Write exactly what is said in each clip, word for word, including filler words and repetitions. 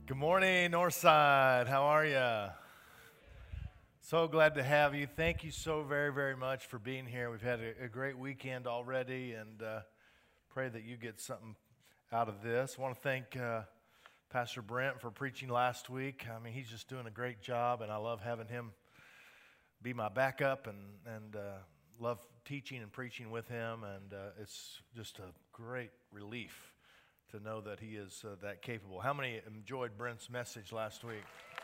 Good morning, Northside. How are you? So glad to have you. Thank you so very, very much for being here. We've had a, a great weekend already, and uh, pray that you get something out of this. I want to thank uh, Pastor Brent for preaching last week. I mean, he's just doing a great job, and I love having him be my backup, and, and uh, love teaching and preaching with him, and uh, it's just a great relief to know that he is uh, that capable. How many enjoyed Brent's message last week?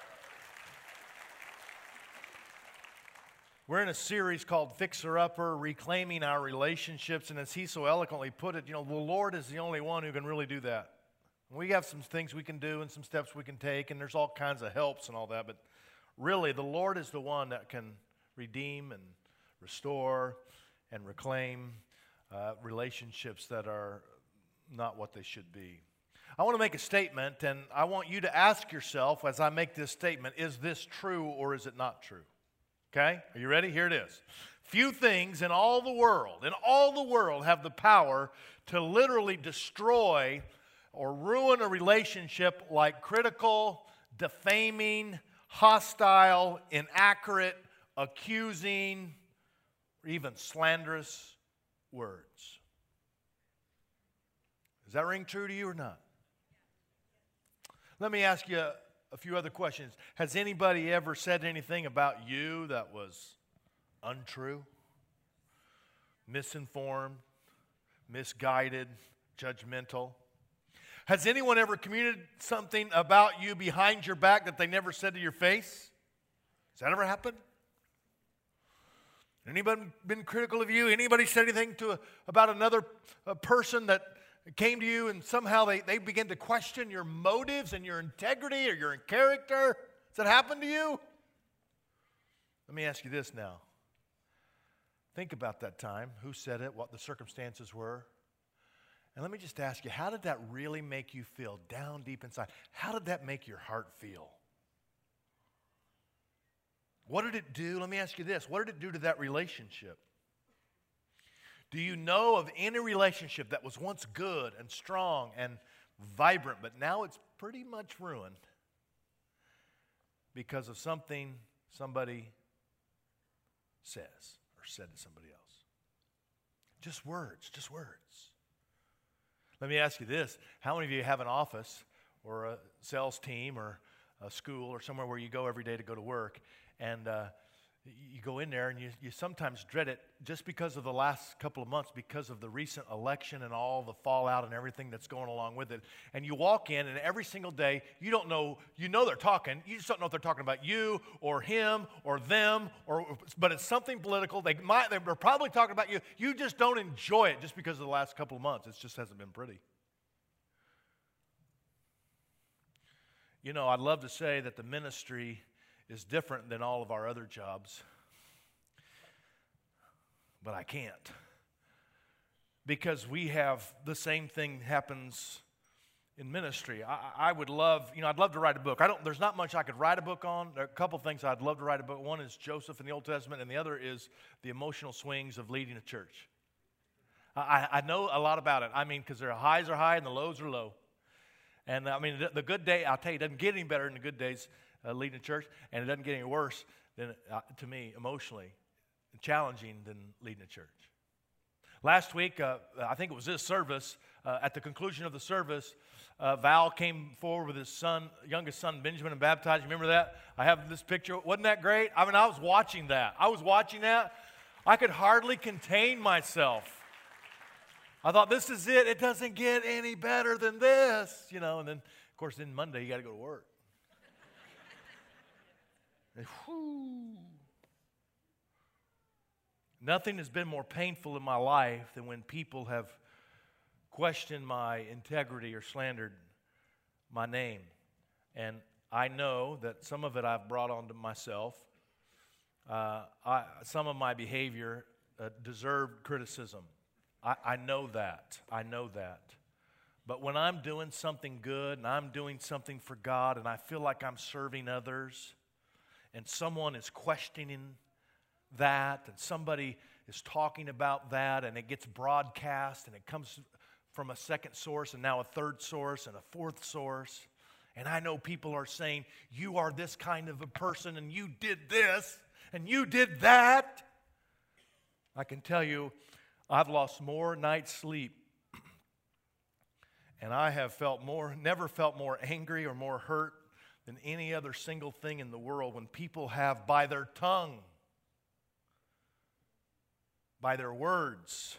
We're in a series called Fixer Upper, Reclaiming Our Relationships, and as he so eloquently put it, you know, the Lord is the only one who can really do that. We have some things we can do and some steps we can take, and there's all kinds of helps and all that, but really the Lord is the one that can redeem and restore and reclaim uh, relationships that are not what they should be. I want to make a statement, and I want you to ask yourself as I make this statement, is this true or is it not true? Okay? Are you ready? Here it is. Few things in all the world, in all the world, have the power to literally destroy or ruin a relationship like critical, defaming, hostile, inaccurate, accusing, or even slanderous words. Does that ring true to you or not? Let me ask you a, a few other questions. Has anybody ever said anything about you that was untrue, misinformed, misguided, judgmental? Has anyone ever communicated something about you behind your back that they never said to your face? Has that ever happened? Anybody been critical of you? Anybody said anything to a, about another a person that came to you and somehow they, they begin to question your motives and your integrity or your character? Has that happened to you? Let me ask you this now. Think about that time. Who said it? What the circumstances were? And let me just ask you, how did that really make you feel down deep inside? How did that make your heart feel? What did it do? Let me ask you this. What did it do to that relationship? Do you know of any relationship that was once good and strong and vibrant, but now it's pretty much ruined because of something somebody says or said to somebody else? Just words, just words. Let me ask you this. How many of you have an office or a sales team or a school or somewhere where you go every day to go to work, and uh, you go in there and you, you sometimes dread it just because of the last couple of months, because of the recent election and all the fallout and everything that's going along with it. And you walk in, and every single day, you don't know, you know they're talking, you just don't know if they're talking about you or him or them, or but it's something political. They might, they're probably talking about you. You just don't enjoy it just because of the last couple of months. It just hasn't been pretty. You know, I'd love to say that the ministry is different than all of our other jobs, but I can't, because we have the same thing happens in ministry. I, I would love, you know, I'd love to write a book. I don't. There's not much I could write a book on. There are a couple things I'd love to write a book. One is Joseph in the Old Testament, and the other is the emotional swings of leading a church. I, I know a lot about it. I mean, because their highs are high and the lows are low. And I mean, the, the good day, I'll tell you, it doesn't get any better in the good days. Uh, leading a church, and it doesn't get any worse than, uh, to me, emotionally, challenging than leading a church. Last week, uh, I think it was this service, uh, at the conclusion of the service, uh, Val came forward with his son, youngest son, Benjamin, and baptized. You remember that? I have this picture. Wasn't that great? I mean, I was watching that. I was watching that. I could hardly contain myself. I thought, this is it. It doesn't get any better than this, you know. And then, of course, then Monday, you got to go to work. Nothing has been more painful in my life than when people have questioned my integrity or slandered my name. And I know that some of it I've brought on to myself. Uh, I, some of my behavior uh, deserved criticism. I, I know that. I know that. But when I'm doing something good and I'm doing something for God and I feel like I'm serving others, and someone is questioning that, and somebody is talking about that, and it gets broadcast, and it comes from a second source, and now a third source, and a fourth source, And I know people are saying, you are this kind of a person, and you did this, and you did that. I can tell you, I've lost more nights' sleep, and I have felt more, never felt more angry or more hurt than any other single thing in the world when people have, by their tongue, by their words,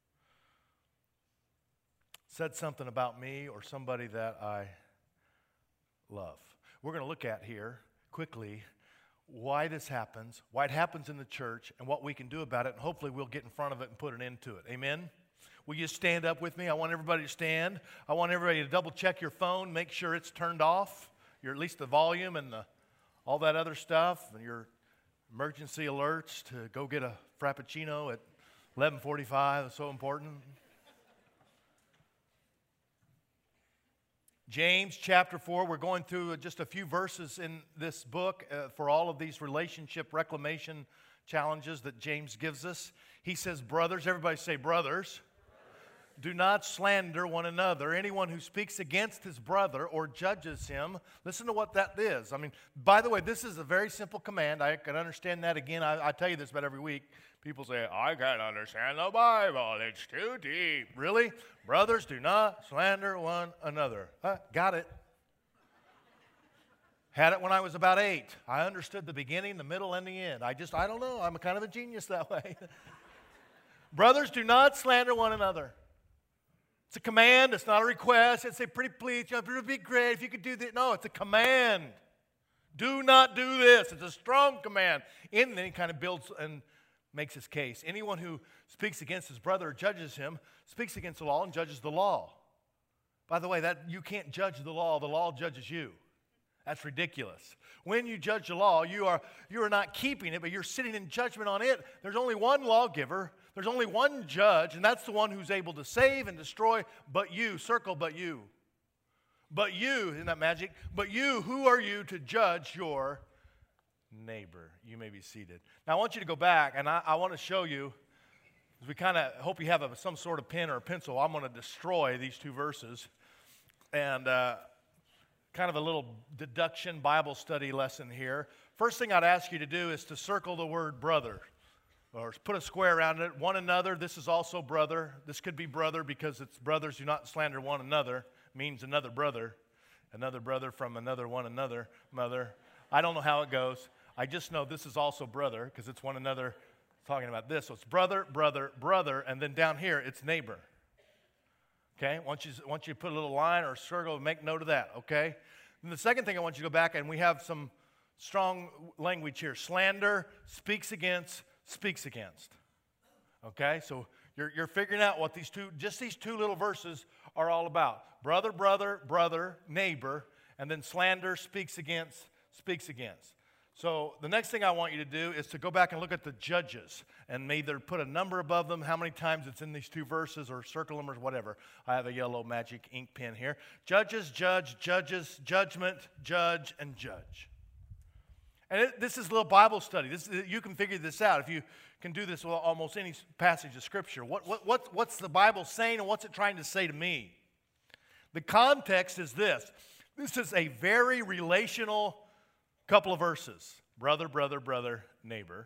said something about me or somebody that I love. We're going to look at here quickly why this happens, why it happens in the church, and what we can do about it, and hopefully we'll get in front of it and put an end to it. Amen? Will you stand up with me? I want everybody to stand. I want everybody to double check your phone, make sure it's turned off, your, at least the volume and the, all that other stuff, and your emergency alerts to go get a Frappuccino at eleven forty-five. That's so important. James chapter four, we're going through just a few verses in this book uh, for all of these relationship reclamation challenges that James gives us. He says, brothers, everybody say brothers, do not slander one another. Anyone who speaks against his brother or judges him, listen to what that is. I mean, by the way, this is a very simple command. I can understand that again. I, I tell you this about every week. People say, I can't understand the Bible. It's too deep. Really? Brothers, do not slander one another. Huh? Got it. Had it when I was about eight. I understood the beginning, the middle, and the end. I just, I don't know. I'm kind of a genius that way. Brothers, do not slander one another. It's a command. It's not a request. It's a pretty please. It would be great if you could do this. No, it's a command. Do not do this. It's a strong command. And then he kind of builds and makes his case. Anyone who speaks against his brother or judges him speaks against the law and judges the law. By the way, that you can't judge the law. The law judges you. That's ridiculous. When you judge the law, you are, you are not keeping it, but you're sitting in judgment on it. There's only one lawgiver. There's only one judge, and that's the one who's able to save and destroy, but you. Circle, but you. But you, isn't that magic? But you, who are you to judge your neighbor? You may be seated. Now, I want you to go back, and I, I want to show you, as we kind of hope you have a, some sort of pen or a pencil. I'm going to destroy these two verses, and uh, kind of a little deduction Bible study lesson here. First thing I'd ask you to do is to circle the word brother, or put a square around it. One another, this is also brother. This could be brother because it's brothers do not slander one another, means another brother, another brother from another one another mother. I don't know how it goes. I just know this is also brother because it's one another talking about this. So it's brother, brother, brother, and then down here it's neighbor. Okay? Once you, once you put a little line or a circle, make note of that, okay? And the second thing I want you to go back, and we have some strong language here. Slander, speaks against, speaks against. Okay? So you're, you're figuring out what these two, just these two little verses are all about. Brother, brother, brother, neighbor, and then slander, speaks against, speaks against. So the next thing I want you to do is to go back and look at the judges and either put a number above them, how many times it's in these two verses, or circle them or whatever. I have a yellow magic ink pen here. Judges, judge, judges, judgment, judge, and judge. And it, this is a little Bible study. This, you can figure this out if you can do this with almost any passage of Scripture. What, what, what, what's the Bible saying and what's it trying to say to me? The context is this. This is a very relational couple of verses. Brother, brother, brother, neighbor.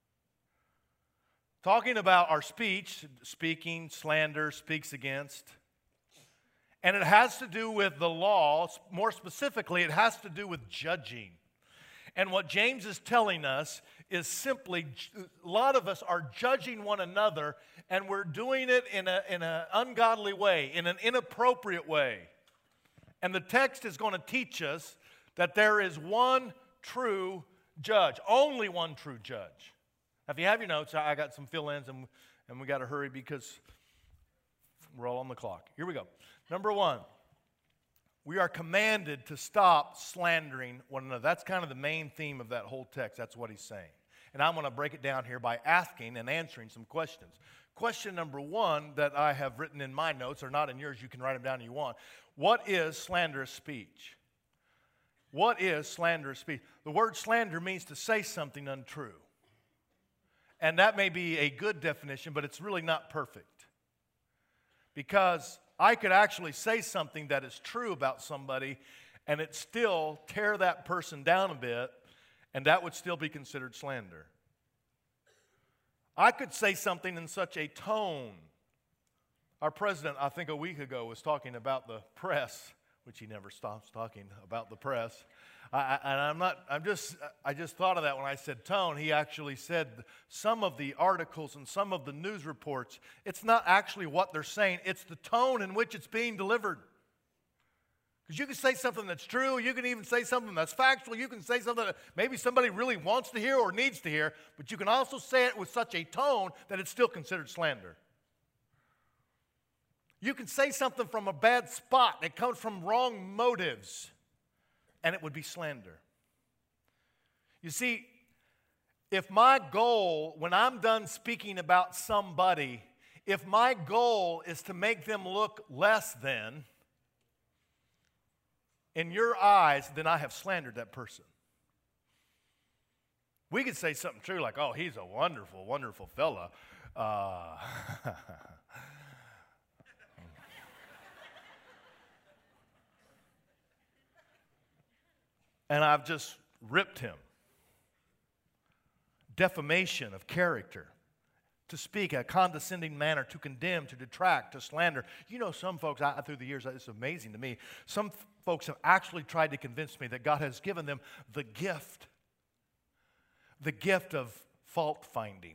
Talking about our speech, speaking, slander, speaks against. And it has to do with the law. More specifically, it has to do with judging. And what James is telling us is simply, a lot of us are judging one another, and we're doing it in a, in an ungodly way, in an inappropriate way. And the text is going to teach us that there is one true judge, only one true judge. Now, if you have your notes, I got some fill-ins, and, and we got to hurry because we're all on the clock. Here we go. Number one. We are commanded to stop slandering one another. That's kind of the main theme of that whole text. That's what he's saying. And I'm going to break it down here by asking and answering some questions. Question number one that I have written in my notes, or not in yours, you can write them down if you want. What is slanderous speech? What is slanderous speech? The word slander means to say something untrue. And that may be a good definition, but it's really not perfect. Because I could actually say something that is true about somebody, and it still tear that person down a bit, and that would still be considered slander. I could say something in such a tone. Our president, I think a week ago, was talking about the press, which he never stops talking about the press. I, I, and I'm not, I'm just, I just thought of that when I said tone. He actually said some of the articles and some of the news reports, it's not actually what they're saying, it's the tone in which it's being delivered. Because you can say something that's true, you can even say something that's factual, you can say something that maybe somebody really wants to hear or needs to hear, but you can also say it with such a tone that it's still considered slander. You can say something from a bad spot that comes from wrong motives, and it would be slander. You see, if my goal, when I'm done speaking about somebody, if my goal is to make them look less than, in your eyes, then I have slandered that person. We could say something true like, oh, he's a wonderful, wonderful fella. Uh, and I've just ripped him. Defamation of character. To speak a condescending manner, to condemn, to detract, to slander. You know, some folks, I, through the years, it's amazing to me, some f- folks have actually tried to convince me that God has given them the gift, the gift of fault finding.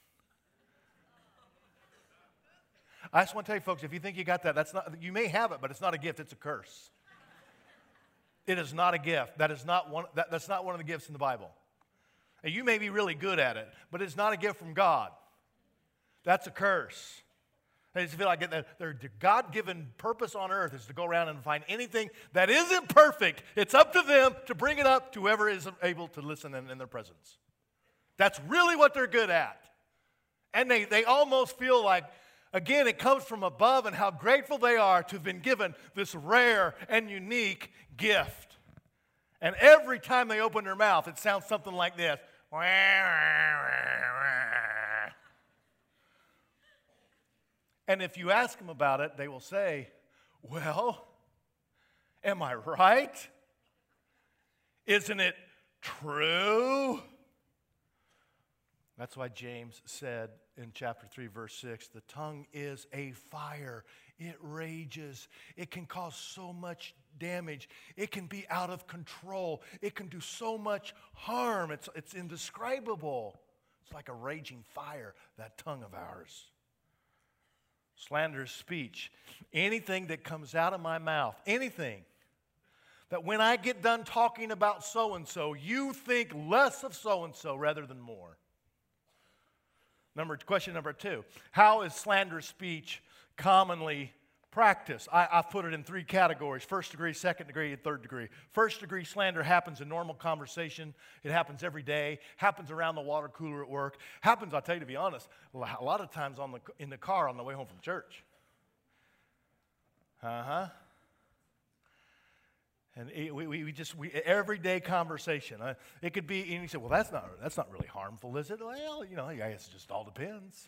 I just want to tell you, folks, if you think you got that, that's not, you may have it, but it's not a gift, it's a curse. It is not a gift. That is not one, that, that's not one of the gifts in the Bible. And you may be really good at it, but it's not a gift from God. That's a curse. I just feel like their God-given purpose on earth is to go around and find anything that isn't perfect. It's up to them to bring it up to whoever is able to listen in, in their presence. That's really what they're good at. And they, they almost feel like, again, it comes from above and how grateful they are to have been given this rare and unique gift. And every time they open their mouth, it sounds something like this. And if you ask them about it, they will say, well, am I right? Isn't it true? That's why James said in chapter three, verse six, the tongue is a fire. It rages. It can cause so much damage. It can be out of control. It can do so much harm. It's, it's indescribable. It's like a raging fire, that tongue of ours. Slanderous speech. Anything that comes out of my mouth, anything that when I get done talking about so-and-so, you think less of so-and-so rather than more. Number, question number two, how is slanderous speech commonly practiced? I, I've put it in three categories, first degree, second degree, and third degree. First degree slander happens in normal conversation. It happens every day, happens around the water cooler at work, happens, I'll tell you to be honest, a lot of times on the, in the car on the way home from church. Uh-huh. And it, we, we just, we, everyday conversation. Uh, it could be, and you say, well, that's not, that's not really harmful, is it? Well, you know, I guess it just all depends.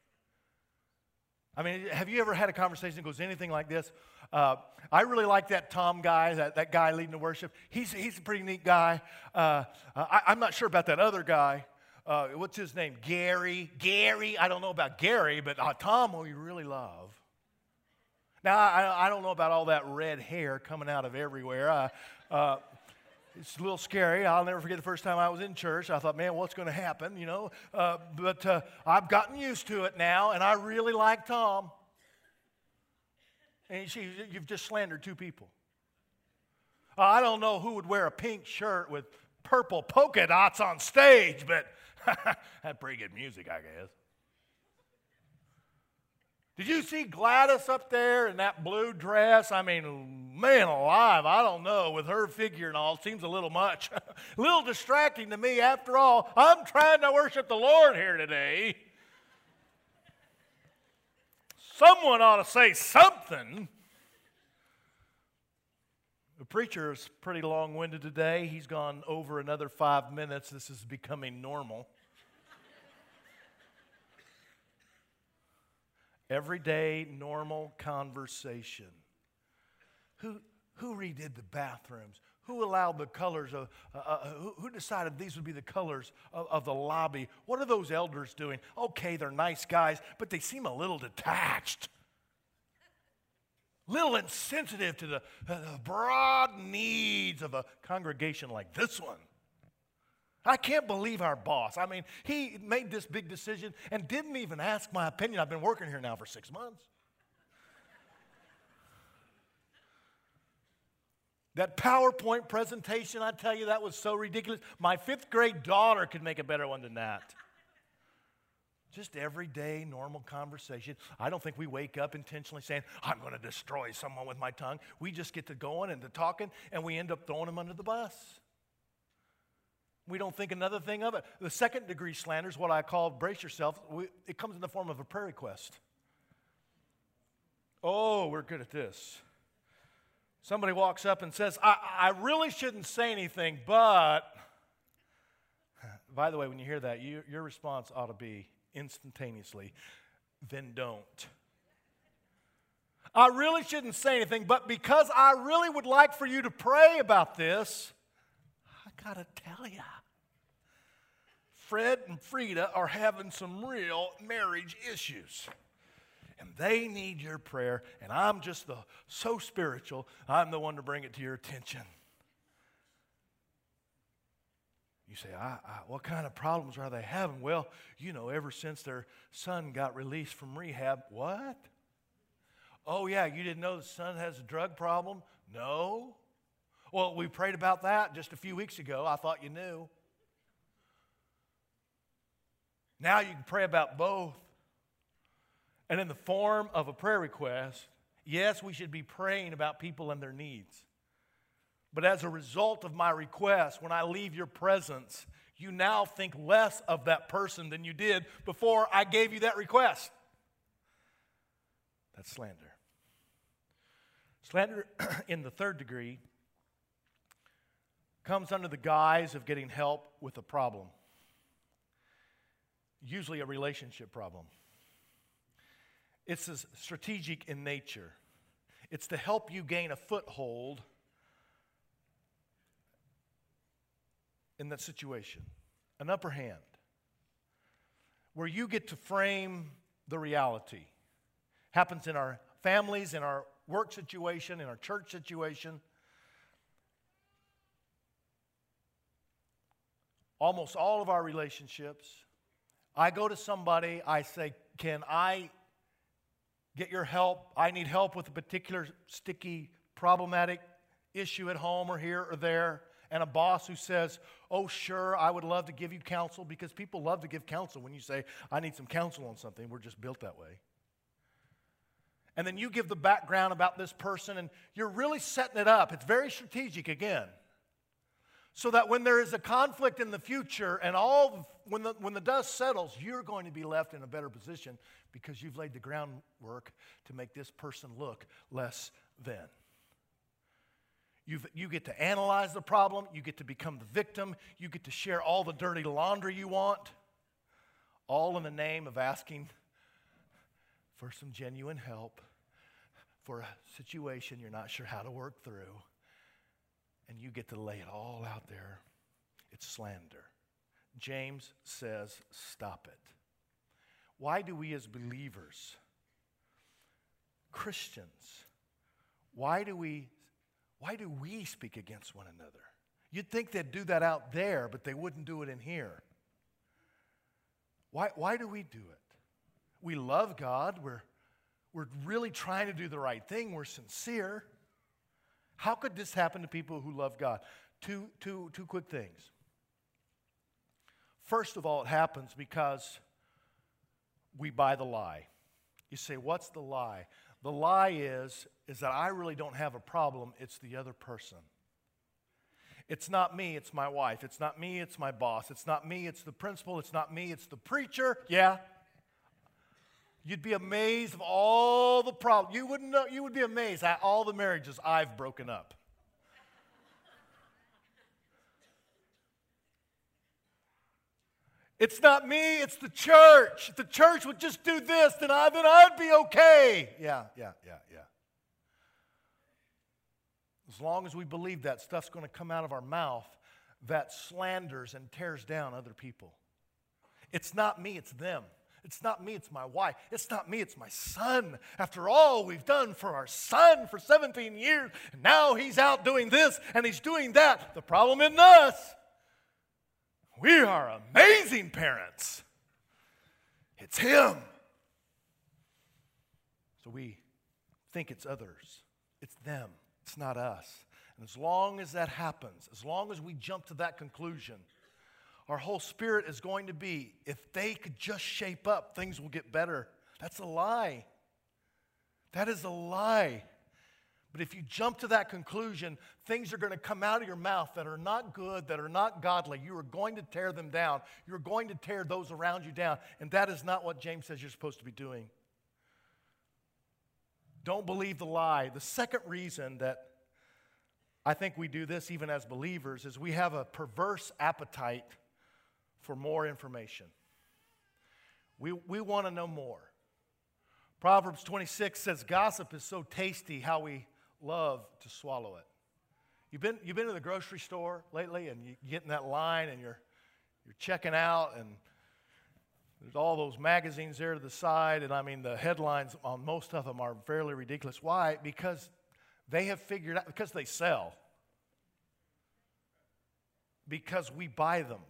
I mean, have you ever had a conversation that goes anything like this? Uh, I really like that Tom guy, that, that guy leading the worship. He's, he's a pretty neat guy. Uh, I, I'm not sure about that other guy. Uh, what's his name? Gary. Gary. I don't know about Gary, but uh, Tom, who you really love. Now, I, I don't know about all that red hair coming out of everywhere. Uh, uh, it's a little scary. I'll never forget the first time I was in church. I thought, man, what's going to happen, you know? Uh, but uh, I've gotten used to it now, and I really like Tom. And you see, you've just slandered two people. Uh, I don't know who would wear a pink shirt with purple polka dots on stage, but that's pretty good music, I guess. Did you see Gladys up there in that blue dress? I mean, man alive, I don't know, with her figure and all, it seems a little much. A little distracting to me. After all, I'm trying to worship the Lord here today. Someone ought to say something. The preacher is pretty long-winded today. He's gone over another five minutes. This is becoming normal. Everyday, normal conversation. Who, Who redid the bathrooms? Who allowed the colors of, uh, uh, who, who decided these would be the colors of, of the lobby? What are those elders doing? Okay, they're nice guys, but they seem a little detached. Little insensitive to the, uh, the broad needs of a congregation like this one. I can't believe our boss. I mean, he made this big decision and didn't even ask my opinion. I've been working here now for six months. That PowerPoint presentation, I tell you, that was so ridiculous. My fifth grade daughter could make a better one than that. Just everyday, normal conversation. I don't think we wake up intentionally saying, I'm going to destroy someone with my tongue. We just get to going and to talking, and we end up throwing them under the bus. We don't think another thing of it. The second degree slander is what I call, brace yourself, we, it comes in the form of a prayer request. Oh, we're good at this. Somebody walks up and says, I, I really shouldn't say anything, but, by the way, when you hear that, you, your response ought to be instantaneously, then don't. I really shouldn't say anything, but because I really would like for you to pray about this, I gotta tell you, Fred and Frida are having some real marriage issues. And they need your prayer, and I'm just the, so spiritual, I'm the one to bring it to your attention. You say, I, I, what kind of problems are they having? Well, you know, ever since their son got released from rehab. What? Oh, yeah, you didn't know the son has a drug problem? No. Well, we prayed about that just a few weeks ago. I thought you knew. Now you can pray about both. And in the form of a prayer request, yes, we should be praying about people and their needs. But as a result of my request, when I leave your presence, you now think less of that person than you did before I gave you that request. That's slander. Slander in the third degree comes under the guise of getting help with a problem, usually a relationship problem. It's strategic in nature. It's to help you gain a foothold in that situation, an upper hand, where you get to frame the reality. Happens in our families, in our work situation, in our church situation. Almost all of our relationships, I go to somebody, I say, can I get your help? I need help with a particular sticky, problematic issue at home or here or there. And a boss who says, oh, sure, I would love to give you counsel, because people love to give counsel when you say, I need some counsel on something. We're just built that way. And then you give the background about this person, and you're really setting it up. It's very strategic again. So that when there is a conflict in the future and all when the, when the dust settles, you're going to be left in a better position because you've laid the groundwork to make this person look less than. You've, you get to analyze the problem. You get to become the victim. You get to share all the dirty laundry you want, all in the name of asking for some genuine help for a situation you're not sure how to work through. And you get to lay it all out there. It's slander. James says, stop it. Why do we as believers, Christians, why do we, why do we speak against one another? You'd think they'd do that out there, but they wouldn't do it in here. Why, why do we do it? We love God. We're, we're really trying to do the right thing. We're sincere. How could this happen to people who love God? Two, two, two quick things. First of all, it happens because we buy the lie. You say, what's the lie? The lie is, is that I really don't have a problem. It's the other person. It's not me, it's my wife. It's not me, it's my boss. It's not me, it's the principal. It's not me, it's the preacher. Yeah. You'd be amazed of all the problems. You wouldn't know, you would be amazed at all the marriages I've broken up. It's not me, it's the church. If the church would just do this, then, I, then I'd be okay. Yeah, yeah, yeah, yeah. As long as we believe that, stuff's going to come out of our mouth that slanders and tears down other people. It's not me, it's them. It's not me, it's my wife. It's not me, it's my son. After all we've done for our son for seventeen years, and now he's out doing this and he's doing that. The problem isn't us. We are amazing parents. It's him. So we think it's others. It's them. It's not us. And as long as that happens, as long as we jump to that conclusion, our whole spirit is going to be, if they could just shape up, things will get better. That's a lie. That is a lie. But if you jump to that conclusion, things are going to come out of your mouth that are not good, that are not godly. You are going to tear them down. You're going to tear those around you down. And that is not what James says you're supposed to be doing. Don't believe the lie. The second reason that I think we do this even as believers is we have a perverse appetite for more information. We, we want to know more. Proverbs twenty-six says, gossip is so tasty how we love to swallow it. You've been, you've been to the grocery store lately and you get in that line and you're, you're checking out and there's all those magazines there to the side, and I mean the headlines on most of them are fairly ridiculous. Why? Because they have figured out, because they sell. Because we buy them.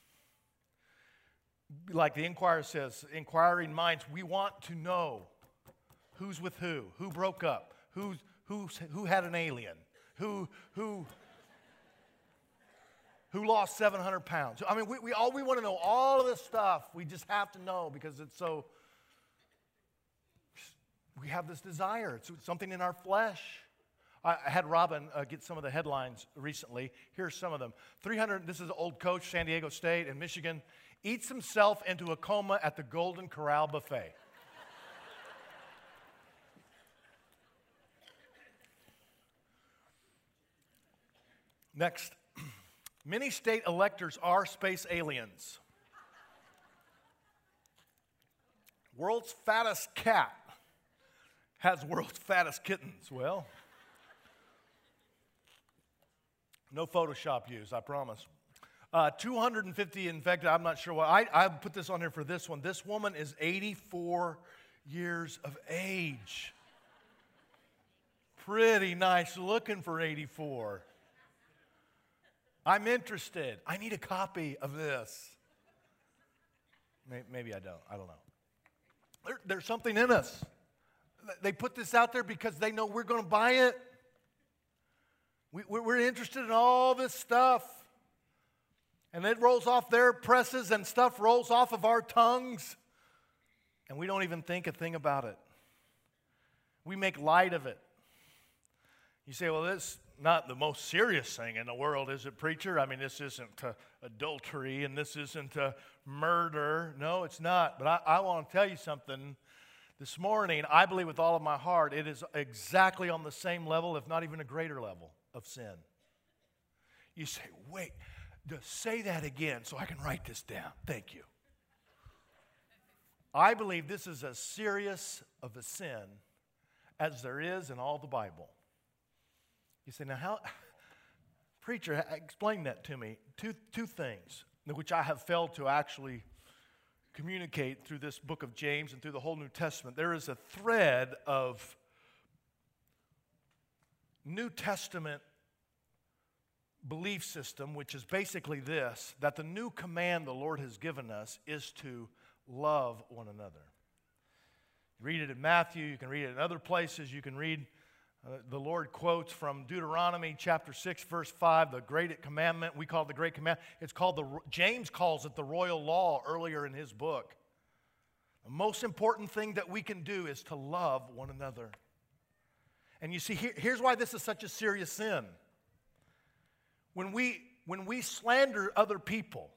Like the Inquirer says, inquiring minds, we want to know who's with who, who broke up, who's, who's, who had an alien, who, who, who lost seven hundred pounds. I mean, we, we, all, we want to know all of this stuff. We just have to know because it's so, we have this desire. It's something in our flesh. I had Robin uh, get some of the headlines recently. Here's some of them. three hundred, this is an old coach, San Diego State and Michigan, eats himself into a coma at the Golden Corral buffet. Next, many state electors are space aliens. World's fattest cat has world's fattest kittens. Well, no Photoshop use, I promise. Uh, two hundred fifty infected, I'm not sure what. I, I put this on here for this one. This woman is eighty-four years of age. Pretty nice looking for eighty-four. I'm interested. I need a copy of this. Maybe I don't. I don't know. There, there's something in us. They put this out there because they know we're going to buy it. We, we're interested in all this stuff. And it rolls off their presses and stuff rolls off of our tongues. And we don't even think a thing about it. We make light of it. You say, well, this is not the most serious thing in the world, is it, preacher? I mean, this isn't uh, adultery and this isn't uh, murder. No, it's not. But I, I want to tell you something. This morning, I believe with all of my heart, it is exactly on the same level, if not even a greater level of sin. You say, wait, just say that again so I can write this down. Thank you. I believe this is as serious of a sin as there is in all the Bible. You say, now how, preacher, explain that to me. Two, two things, which I have failed to actually communicate through this book of James and through the whole New Testament. There is a thread of New Testament belief system, which is basically this, that the new command the Lord has given us is to love one another. You read it in Matthew, you can read it in other places, you can read Uh, the Lord quotes from Deuteronomy chapter six, verse five, the great commandment. We call it the great commandment. It's called the, James calls it the royal law earlier in his book. The most important thing that we can do is to love one another. And you see, here, here's why this is such a serious sin. When we, when we slander other people,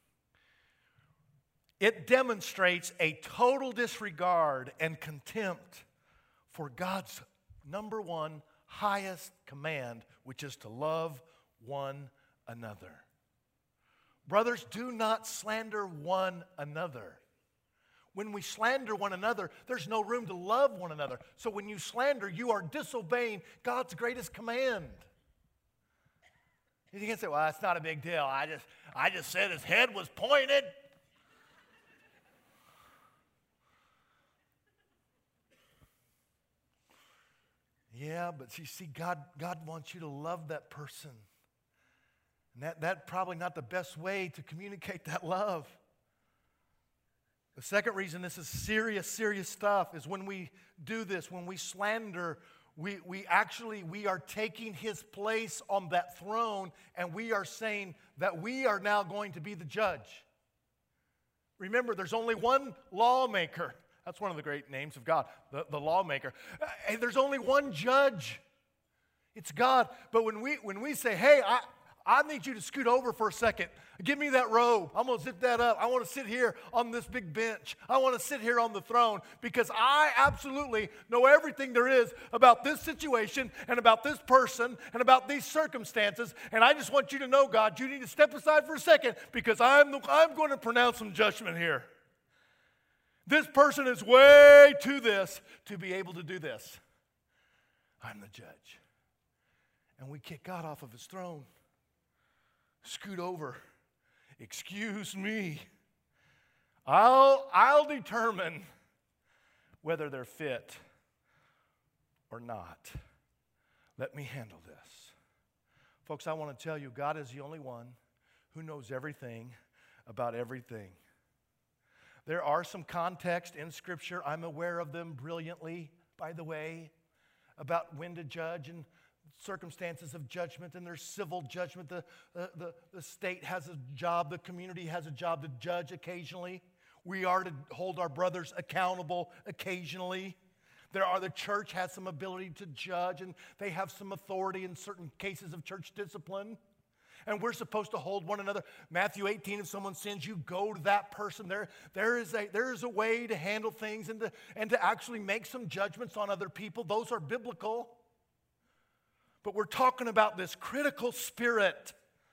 it demonstrates a total disregard and contempt for God's number one, highest command, which is to love one another. Brothers, do not slander one another. When we slander one another, there's no room to love one another. So when you slander, you are disobeying God's greatest command. You can't say, well, that's not a big deal. I just, I just said his head was pointed. Yeah, but you see, God, God wants you to love that person. And that, that's probably not the best way to communicate that love. The second reason this is serious, serious stuff is when we do this, when we slander, we, we actually, we are taking his place on that throne, and we are saying that we are now going to be the judge. Remember, there's only one lawmaker. That's one of the great names of God, the, the lawmaker. Uh, there's only one judge. It's God. But when we when we say, hey, I, I need you to scoot over for a second. Give me that robe. I'm going to zip that up. I want to sit here on this big bench. I want to sit here on the throne because I absolutely know everything there is about this situation and about this person and about these circumstances. And I just want you to know, God, you need to step aside for a second because I'm, the, I'm going to pronounce some judgment here. This person is way to this to be able to do this. I'm the judge. And we kick God off of his throne. Scoot over. Excuse me. I'll, I'll determine whether they're fit or not. Let me handle this. Folks, I want to tell you, God is the only one who knows everything about everything. There are some context in Scripture, I'm aware of them brilliantly, by the way, about when to judge and circumstances of judgment, and there's civil judgment. The, the, the, the state has a job, the community has a job to judge occasionally. We are to hold our brothers accountable occasionally. There are, the church has some ability to judge, and they have some authority in certain cases of church discipline. And we're supposed to hold one another. Matthew eighteen, if someone sins you, go to that person. There, there, is a, there is a way to handle things and to, and to actually make some judgments on other people. Those are biblical. But we're talking about this critical spirit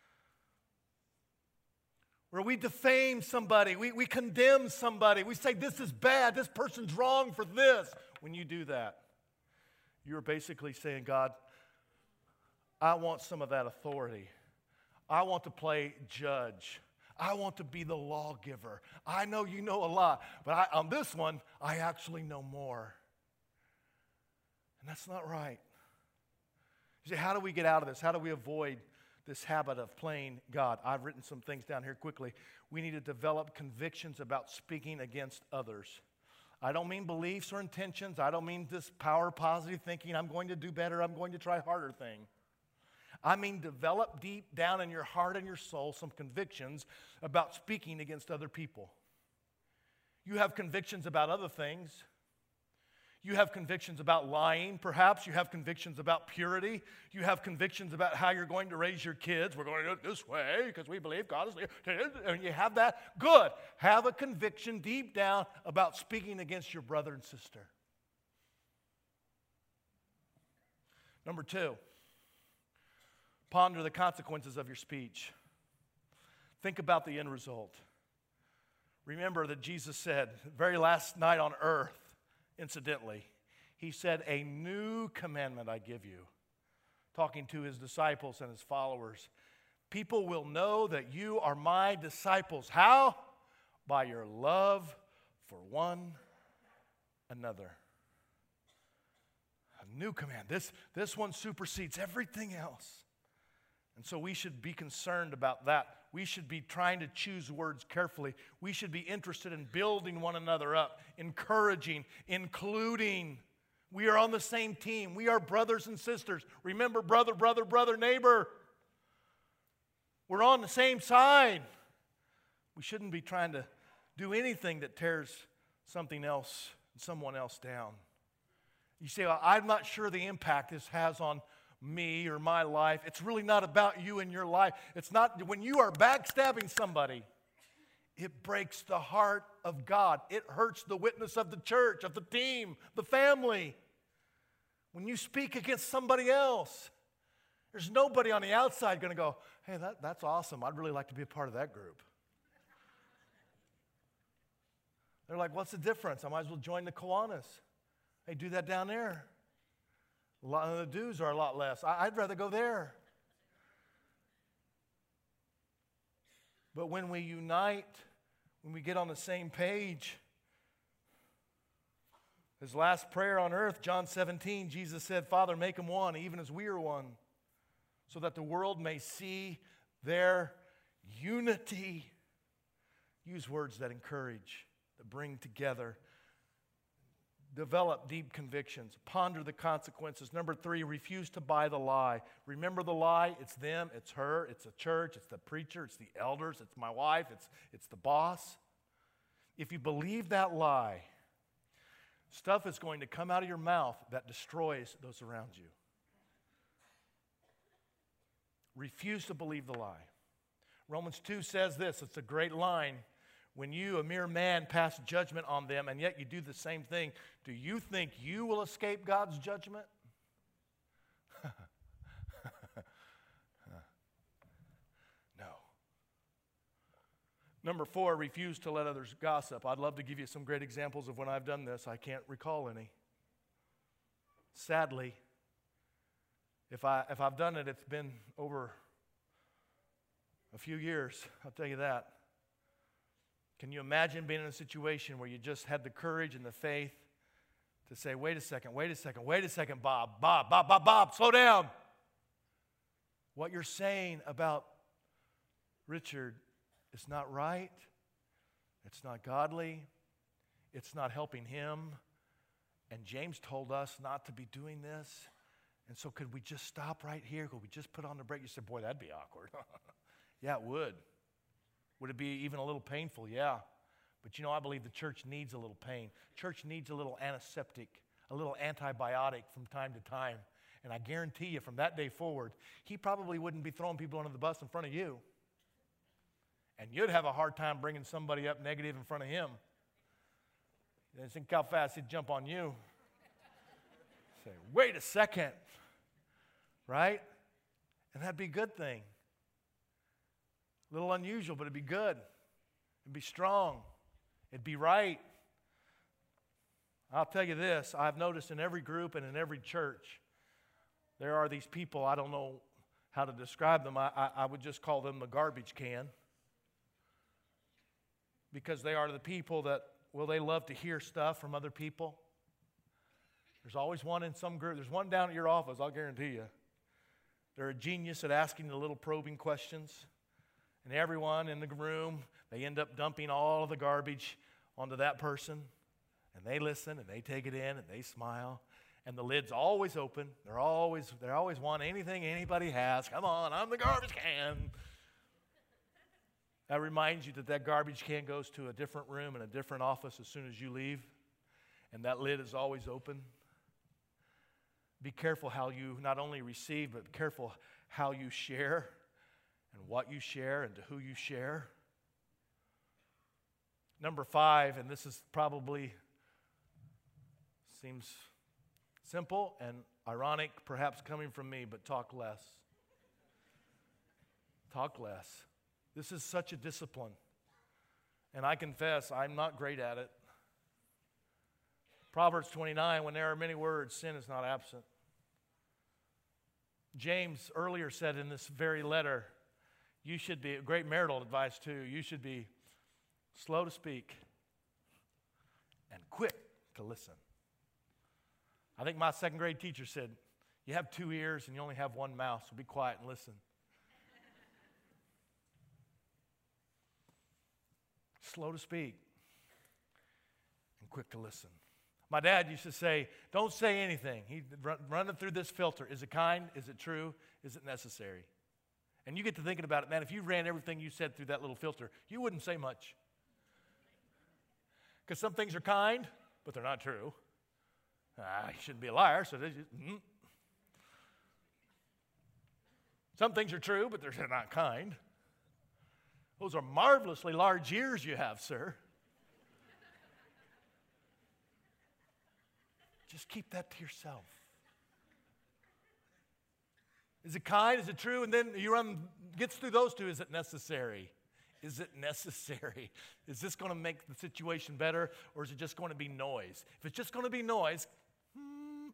where we defame somebody, we, we condemn somebody, we say this is bad, this person's wrong for this. When you do that, you're basically saying, God, I want some of that authority. I want to play judge. I want to be the lawgiver. I know you know a lot, but I, on this one, I actually know more. And that's not right. You say, how do we get out of this? How do we avoid this habit of playing God? I've written some things down here quickly. We need to develop convictions about speaking against others. I don't mean beliefs or intentions. I don't mean this power positive thinking, I'm going to do better, I'm going to try harder thing. I mean develop deep down in your heart and your soul some convictions about speaking against other people. You have convictions about other things. You have convictions about lying, perhaps. You have convictions about purity. You have convictions about how you're going to raise your kids. We're going to do it this way because we believe God is there. And you have that. Good. Have a conviction deep down about speaking against your brother and sister. Number two, ponder the consequences of your speech. Think about the end result. Remember that Jesus said, the very last night on earth, incidentally, he said, a new commandment I give you, talking to his disciples and his followers. People will know that you are my disciples. How? By your love for one another. A new command. This, this one supersedes everything else. And so we should be concerned about that. We should be trying to choose words carefully. We should be interested in building one another up, encouraging, including. We are on the same team. We are brothers and sisters. Remember, brother, brother, brother, neighbor. We're on the same side. We shouldn't be trying to do anything that tears something else, someone else down. You say, well, I'm not sure the impact this has on me or my life. It's really not about you and your life. It's not, when you are backstabbing somebody, it breaks the heart of God. It hurts the witness of the church, of the team, the family. When you speak against somebody else, there's nobody on the outside going to go, hey, that, that's awesome. I'd really like to be a part of that group. They're like, what's the difference? I might as well join the Kiwanis. Hey, do that down there. A lot of the dues are a lot less. I, I'd rather go there. But when we unite, when we get on the same page, his last prayer on earth, John seventeen, Jesus said, Father, make them one, even as we are one, so that the world may see their unity. Use words that encourage, that bring together. Develop deep convictions. Ponder the consequences. Number three, refuse to buy the lie. Remember the lie? It's them, it's her, it's the church, it's the preacher, it's the elders, it's my wife, it's, it's the boss. If you believe that lie, stuff is going to come out of your mouth that destroys those around you. Refuse to believe the lie. Romans two says this, it's a great line. When you, a mere man, pass judgment on them, and yet you do the same thing, do you think you will escape God's judgment? No. Number four, refuse to let others gossip. I'd love to give you some great examples of when I've done this. I can't recall any. Sadly, if, I, if I've done it, it's been over a few years, I'll tell you that. Can you imagine being in a situation where you just had the courage and the faith to say, wait a second, wait a second, wait a second, Bob, Bob, Bob, Bob, Bob, slow down. What you're saying about Richard is not right. It's not godly. It's not helping him. And James told us not to be doing this. And so could we just stop right here? Could we just put on the brake? You said, boy, that'd be awkward. Yeah, it would. Would it be even a little painful? Yeah. But you know, I believe the church needs a little pain. Church needs a little antiseptic, a little antibiotic from time to time. And I guarantee you, from that day forward, he probably wouldn't be throwing people under the bus in front of you. And you'd have a hard time bringing somebody up negative in front of him. And think how fast he'd jump on you. Say, wait a second. Right? And that'd be a good thing. A little unusual, but it'd be good. It'd be strong. It'd be right. I'll tell you this, I've noticed in every group and in every church, there are these people, I don't know how to describe them, I, I, I would just call them the garbage can. Because they are the people that, well, they love to hear stuff from other people. There's always one in some group. There's one down at your office, I'll guarantee you. They're a genius at asking the little probing questions. And everyone in the room, they end up dumping all of the garbage onto that person. And they listen, and they take it in, and they smile. And the lid's always open. They're always, they always want anything anybody has. Come on, I'm the garbage can. That reminds you that that garbage can goes to a different room and a different office as soon as you leave. And that lid is always open. Be careful how you not only receive, but be careful how you share. And what you share and to who you share. Number five, and this is probably seems simple and ironic, perhaps coming from me, but talk less. Talk less. This is such a discipline. And I confess, I'm not great at it. Proverbs twenty-nine, when there are many words, sin is not absent. James earlier said in this very letter, you should be, great marital advice too, you should be slow to speak and quick to listen. I think my second grade teacher said, you have two ears and you only have one mouth, so be quiet and listen. Slow to speak and quick to listen. My dad used to say, don't say anything. He'd run, run it through this filter. Is it kind? Is it true? Is it necessary? And you get to thinking about it, man, if you ran everything you said through that little filter, you wouldn't say much. Because some things are kind, but they're not true. Ah, you shouldn't be a liar, so they just, mm. Some things are true, but they're not kind. Those are marvelously large ears you have, sir. Just keep that to yourself. Is it kind? Is it true? And then you run, gets through those two. Is it necessary? Is it necessary? Is this going to make the situation better, or is it just going to be noise? If it's just going to be noise, hmm.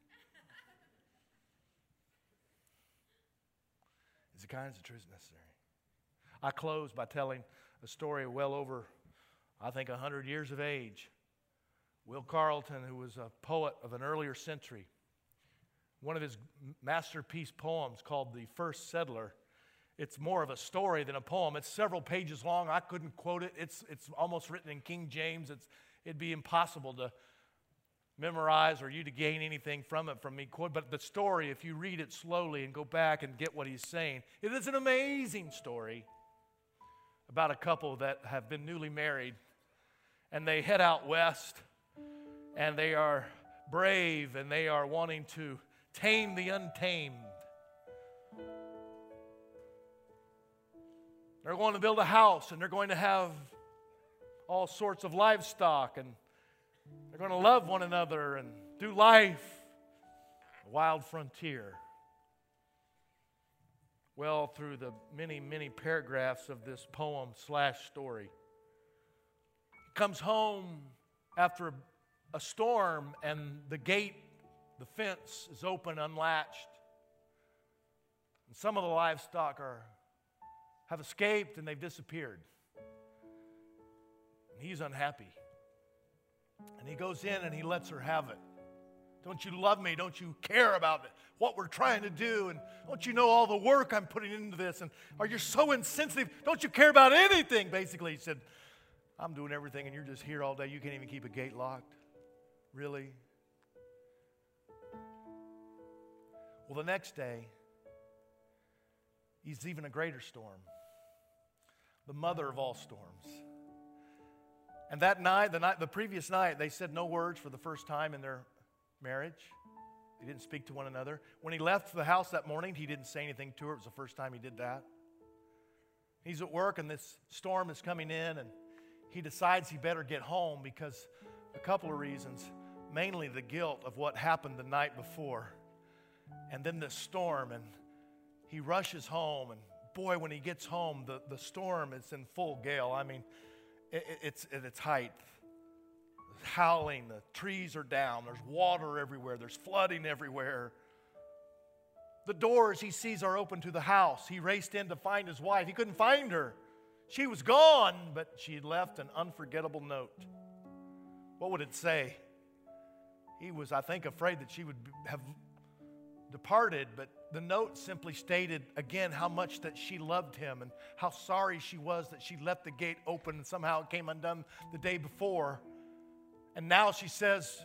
Is it kind? Is it true? Is it necessary? I close by telling a story well over, I think, one hundred years of age. Will Carleton, who was a poet of an earlier century, one of his masterpiece poems called The First Settler, it's more of a story than a poem. It's several pages long. I couldn't quote it. It's, it's almost written in King James. It's, it'd be impossible to memorize or you to gain anything from it from me quote. But the story, if you read it slowly and go back and get what he's saying, it is an amazing story about a couple that have been newly married, and they head out west, and they are brave, and they are wanting to tame the untamed. They're going to build a house, and they're going to have all sorts of livestock, and they're going to love one another and do life, a wild frontier. Well, through the many, many paragraphs of this poem slash story, he comes home after a storm, and the gate, the fence is open, unlatched. And some of the livestock are have escaped and they've disappeared. And he's unhappy. And he goes in and he lets her have it. Don't you love me? Don't you care about it? What we're trying to do? And don't you know all the work I'm putting into this? And are you so insensitive? Don't you care about anything? Basically, he said, I'm doing everything and you're just here all day. You can't even keep a gate locked. Really? Well, the next day, he's even a greater storm. The mother of all storms. And that night, the night, the previous night, they said no words for the first time in their marriage. They didn't speak to one another. When he left the house that morning, he didn't say anything to her. It was the first time he did that. He's at work, and this storm is coming in, and he decides he better get home because a couple of reasons. Mainly the guilt of what happened the night before. And then this storm, and he rushes home, and boy, when he gets home, the, the storm is in full gale. I mean, it, it's at its height. It's howling, the trees are down, there's water everywhere, there's flooding everywhere. The doors he sees are open to the house. He raced in to find his wife. He couldn't find her. She was gone, but she had left an unforgettable note. What would it say? He was, I think, afraid that she would have departed, but the note simply stated again how much that she loved him and how sorry she was that she left the gate open and somehow it came undone the day before. And now she says,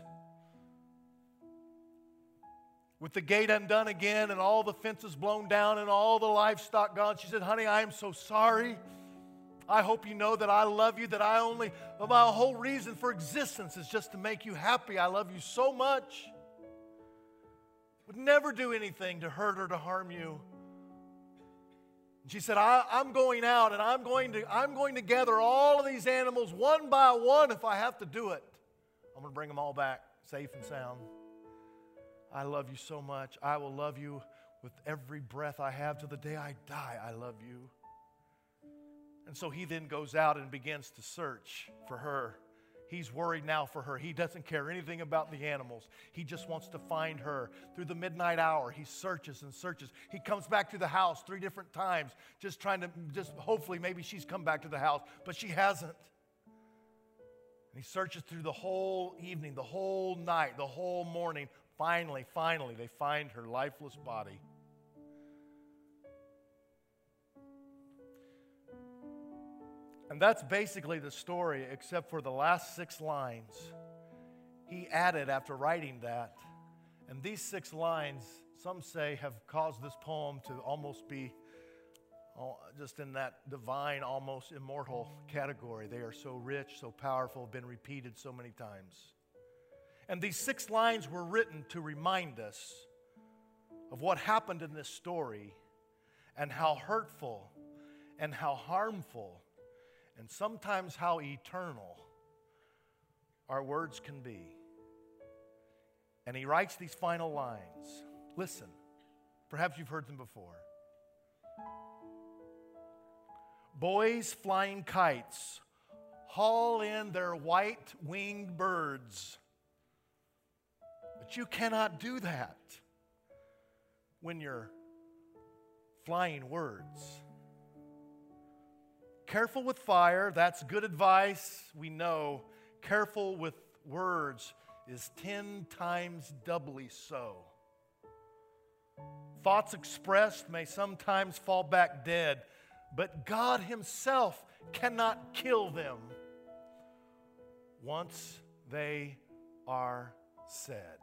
with the gate undone again and all the fences blown down and all the livestock gone, she said, honey, I am so sorry. I hope you know that I love you, that I only, my whole reason for existence is just to make you happy. I love you so much. Would never do anything to hurt or to harm you. And she said, I, I'm going out and I'm going to I'm going to gather all of these animals one by one if I have to do it. I'm going to bring them all back safe and sound. I love you so much. I will love you with every breath I have to the day I die. I love you. And so he then goes out and begins to search for her. He's worried now for her. He doesn't care anything about the animals. He just wants to find her. Through the midnight hour, he searches and searches. He comes back to the house three different times, just trying to, just hopefully maybe she's come back to the house, but she hasn't. And he searches through the whole evening, the whole night, the whole morning. Finally, finally, they find her lifeless body. And that's basically the story, except for the last six lines. He added after writing that. And these six lines, some say, have caused this poem to almost be oh, just in that divine, almost immortal category. They are so rich, so powerful, been repeated so many times. And these six lines were written to remind us of what happened in this story and how hurtful and how harmful and sometimes how eternal our words can be. And he writes these final lines. Listen, perhaps you've heard them before. Boys flying kites haul in their white-winged birds. But you cannot do that when you're flying words. careful with fire, that's good advice, we know. Careful with words is ten times doubly so. Thoughts expressed may sometimes fall back dead, but God Himself cannot kill them once they are said.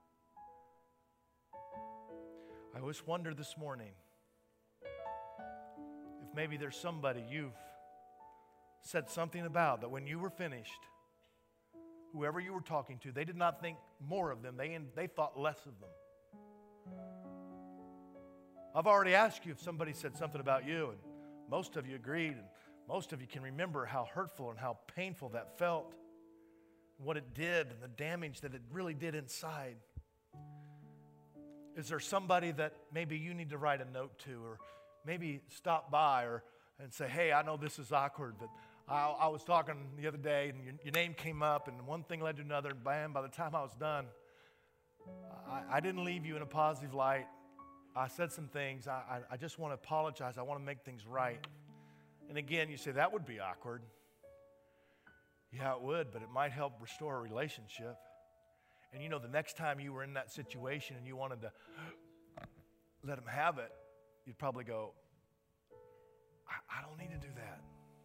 I always wonder this morning if maybe there's somebody you've said something about that when you were finished, whoever you were talking to, they did not think more of them. They, they thought less of them. I've already asked you if somebody said something about you, and most of you agreed, and most of you can remember how hurtful and how painful that felt, and what it did, and the damage that it really did inside. Is there somebody that maybe you need to write a note to, or maybe stop by or and say, hey, I know this is awkward, but I, I was talking the other day, and your, your name came up, and one thing led to another, and bam, by the time I was done, I, I didn't leave you in a positive light. I said some things. I, I, I just want to apologize. I want to make things right. And again, you say, that would be awkward. Yeah, it would, but it might help restore a relationship. And you know, the next time you were in that situation and you wanted to let them have it, you'd probably go, I, I don't need to do that.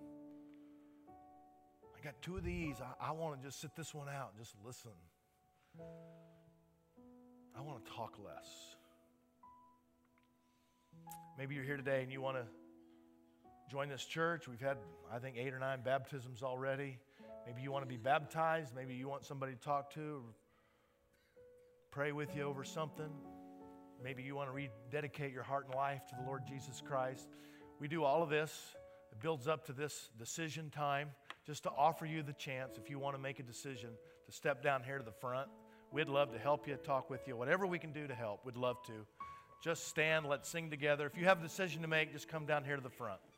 I got two of these. I, I want to just sit this one out and just listen. I want to talk less. Maybe you're here today and you want to join this church. We've had, I think, eight or nine baptisms already. Maybe you want to be baptized. Maybe you want somebody to talk to, pray with you over something. Maybe you want to rededicate your heart and life to the Lord Jesus Christ. We do all of this. It builds up to this decision time just to offer you the chance, if you want to make a decision, to step down here to the front. We'd love to help you, talk with you. Whatever we can do to help, we'd love to. Just stand, let's sing together. If you have a decision to make, just come down here to the front.